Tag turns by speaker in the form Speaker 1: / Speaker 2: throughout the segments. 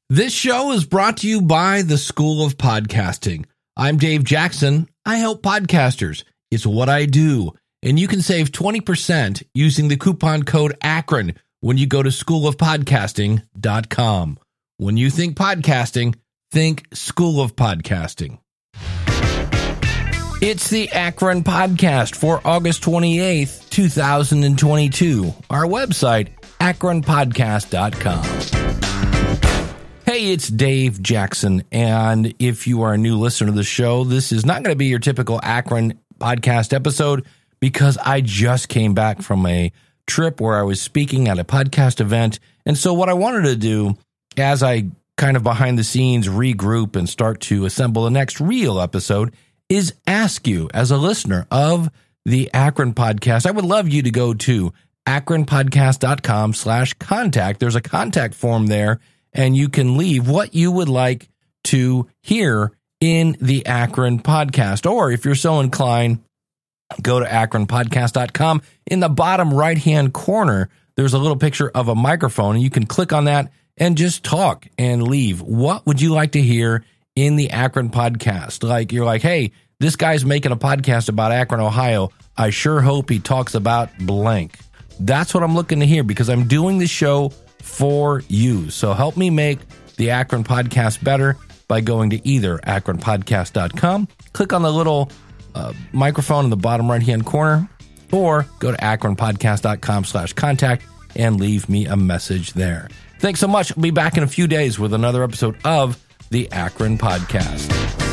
Speaker 1: This show is brought to you by the School of Podcasting. I'm Dave Jackson. I help podcasters. It's what I do. And you can save 20% using the coupon code ACRON when you go to schoolofpodcasting.com. When you think podcasting, think School of Podcasting. It's the Akron Podcast for August 28th, 2022. Our website, akronpodcast.com. Hey, it's Dave Jackson, and if you are a new listener to the show, this is not going to be your typical Akron Podcast episode because I just came back from a trip where I was speaking at a podcast event, and so what I wanted to do as I kind of behind the scenes regroup and start to assemble the next real episode is ask you as a listener of the Akron Podcast. I would love you to go to akronpodcast.com/contact. There's a contact form there, and you can leave what you would like to hear in the Akron Podcast. Or if you're so inclined, go to akronpodcast.com. In the bottom right-hand corner, there's a little picture of a microphone, and you can click on that and just talk and leave. What would you like to hear in the Akron Podcast? Like, you're like, hey, this guy's making a podcast about Akron, Ohio. I sure hope he talks about blank. That's what I'm looking to hear because I'm doing the show for you. So help me make the Akron Podcast better by going to either akronpodcast.com, click on the little microphone in the bottom right-hand corner, or go to akronpodcast.com/contact and leave me a message there. Thanks so much. I'll be back in a few days with another episode of the Akron Podcast.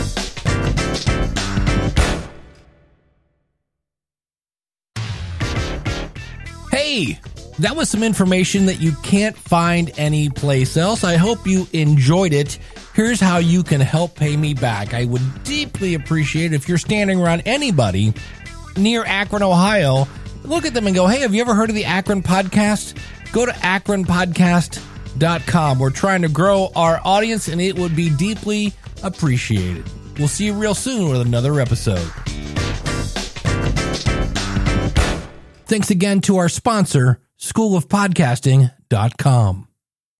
Speaker 1: Hey, that was some information that you can't find anyplace else. I hope you enjoyed it. Here's how you can help pay me back. I would deeply appreciate it if you're standing around anybody near Akron, Ohio. Look at them and go, hey, have you ever heard of the Akron Podcast? Go to akronpodcast.com. We're trying to grow our audience, and it would be deeply appreciated. We'll see you real soon with another episode. Thanks again to our sponsor, schoolofpodcasting.com.